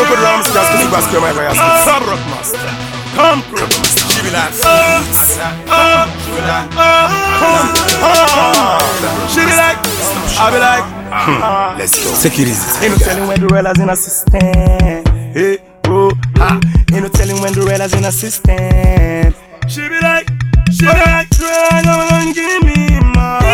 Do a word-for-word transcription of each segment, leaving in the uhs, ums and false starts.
Come put drums, just to see what's my way. Sub rock master. Come through. She be like, she be like, come. She be like, I be like, let's go. Take it easy. Ain't no telling when the rellas in a system. Hey, oh, ha. Ain't no telling when the rellas in a system. She be like, she be like, girl, come give me more.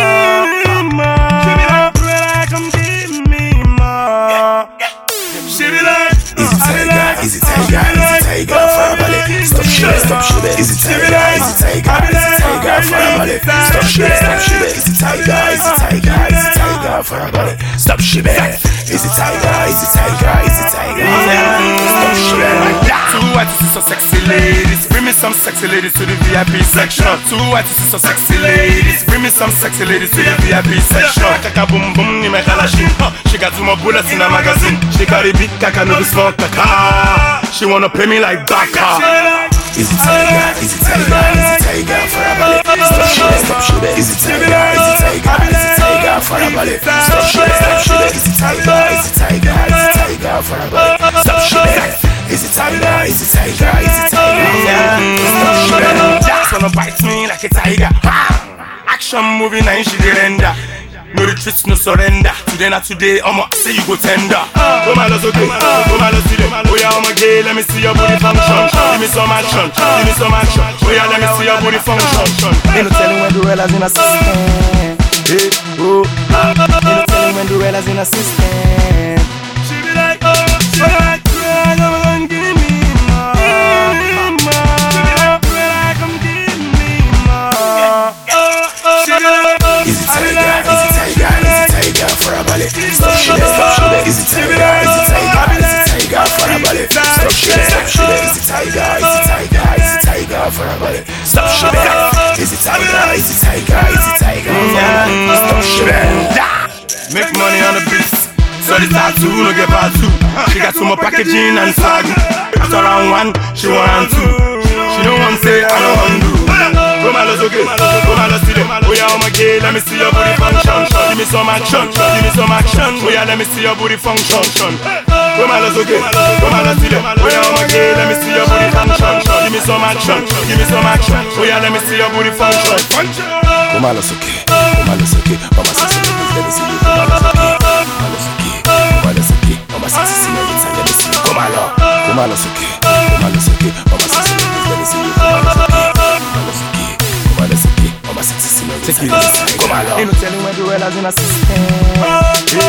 She be like, girl, come give me more. She be like, easy tiger, easy tiger, easy tiger, farabale. Stop shit, stop shit, easy tiger, easy tiger, easy tiger, farabale. Stop shit, stop shit, easy tiger, easy tiger, easy tiger, farabale. Stop shit, easy tiger, easy tiger, easy tiger. Stop shit. Two artists so sexy ladies, bring me some sexy ladies to the V I P section. Two artists so sexy ladies, bring me some sexy ladies to the V I P section. Kaka boom boom ni me kalashin. She got two more bullets in her magazine. She carry big kaka no be small kaka. She wanna play me like Baka. Easy tiger, easy tiger, easy tiger, farabale. Stop shit, stop shit, easy tiger, easy tiger, easy tiger, farabale. Stop shit, stop shit, easy tiger, easy tiger, easy tiger, farabale. Stop shit. Easy tiger, easy tiger, easy tiger. Stop shit. Just wanna bite me like a tiger. Action movie now she dey render. No retreat, no surrender. Today not today, I'ma say you go tender. Go my loss, okay, go my loss today. Oh yeah, I'ma gay, let me see your booty function. Give me some action, give me some action. Oh yeah, let me see your booty function. Ain't no telling when the rellas in a system. Hey, oh, ain't no telling when the rellas in a system. She be like, oh, she be like, girl, give me more. She be like, girl, come give me more. She be like, easy tiger, easy tiger, easy tiger, farabale. Stop shit, stop shit, easy tiger, easy tiger, easy tiger, farabale. Stop shit, stop shit, easy tiger, easy tiger, easy tiger, farabale. Stop shit, easy tiger, easy tiger, easy tiger, stop shit. Make money on the beats. So the tattoo, no get part two. She got some more packaging and swag. After round one, she want round two. She don't want say, I don't want do. Go my loss, okay, go my loss today. Oh yeah, I'm a gay, let me see your booty function. Give me some action, give me some action. Oh yeah, let me see your booty function. Go my loss, okay, go my loss today. Oh yeah, I'm a gay, let me see your booty function. Give me some action, give me some action. Oh yeah, let me see your booty function. Go my loss, okay, go my loss, okay. Mama says, let me see you, go my loss, okay. Go my loss, okay. Mama says, see you, let me see you, go my loss. Go my loss, okay, go my loss, okay. Mama says, let me see you, go my loss, okay. Go my loss, okay. Mama says, see you, let me see you, go my loss. Ain't no telling when the rellas in a system.